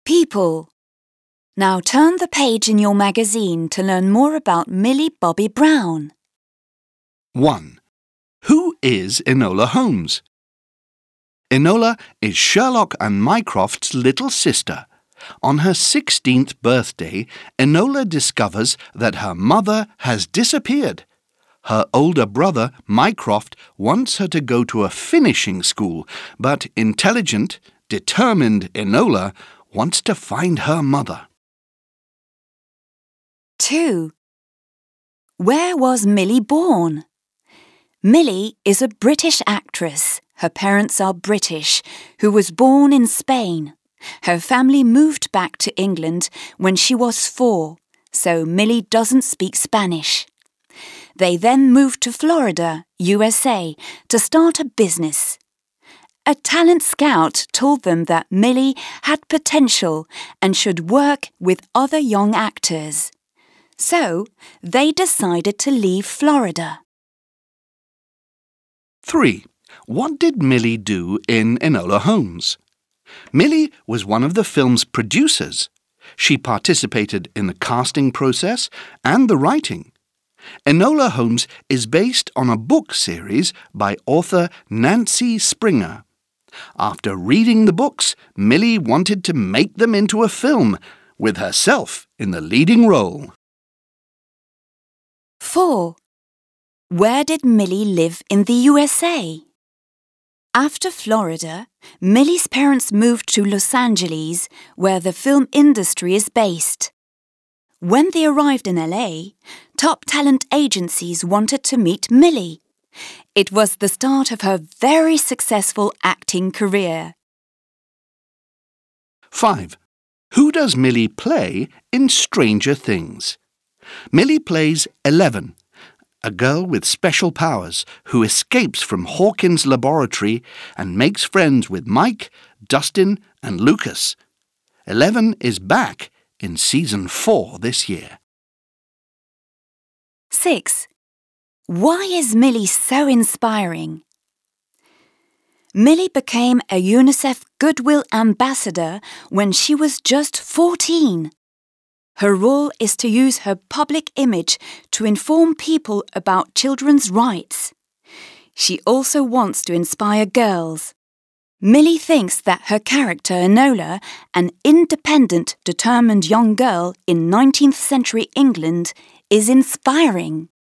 People. Now turn the page in your magazine to learn more about Millie Bobby Brown. 1. Who is Enola Holmes? Enola is Sherlock and Mycroft's little sister. On her 16th birthday, Enola discovers that her mother has disappeared. Her older brother, Mycroft, wants her to go to a finishing school, but intelligent, determined Enola wants to find her mother. 2. Where was Millie born? Millie is a British actress. Her parents are British, who was born in Spain. Her family moved back to England when she was 4, so Millie doesn't speak Spanish. They then moved to Florida, USA, to start a business. A talent scout told them that Millie had potential and should work with other young actors. So they decided to leave Florida. 3. What did Millie do in Enola Holmes? Millie was one of the film's producers. She participated in the casting process and the writing. Enola Holmes is based on a book series by author Nancy Springer. After reading the books, Millie wanted to make them into a film, with herself in the leading role. 4. Where did Millie live in the USA? After Florida, Millie's parents moved to Los Angeles, where the film industry is based. When they arrived in LA, top talent agencies wanted to meet Millie. It was the start of her very successful acting career. 5. Who does Millie play in Stranger Things? Millie plays 11, a girl with special powers who escapes from Hawkins' laboratory and makes friends with Mike, Dustin, and Lucas. 11 is back in Season 4 this year. 6. Why is Millie so inspiring? Millie became a UNICEF Goodwill Ambassador when she was just 14. Her role is to use her public image to inform people about children's rights. She also wants to inspire girls. Millie thinks that her character Enola, an independent, determined young girl in 19th century England, is inspiring.